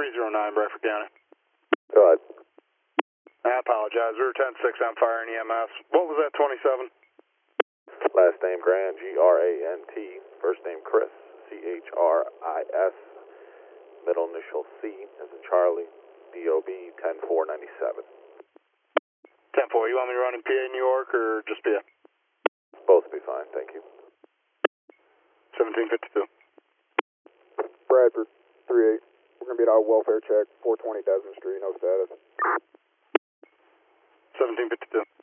309 Bradford County. Go ahead. I apologize. We were 10-6 on fire in EMS. What was that, 27? Last name Grant, Grant. First name Chris, Chris. Middle initial C as in Charlie, DOB 10497. 10-4. You want me to run in PA New York or just PA? Both will be fine, thank you. 1752. Bradford, 3-8. We're going to be at our welfare check, 420 Desmond Street, no status. 1752.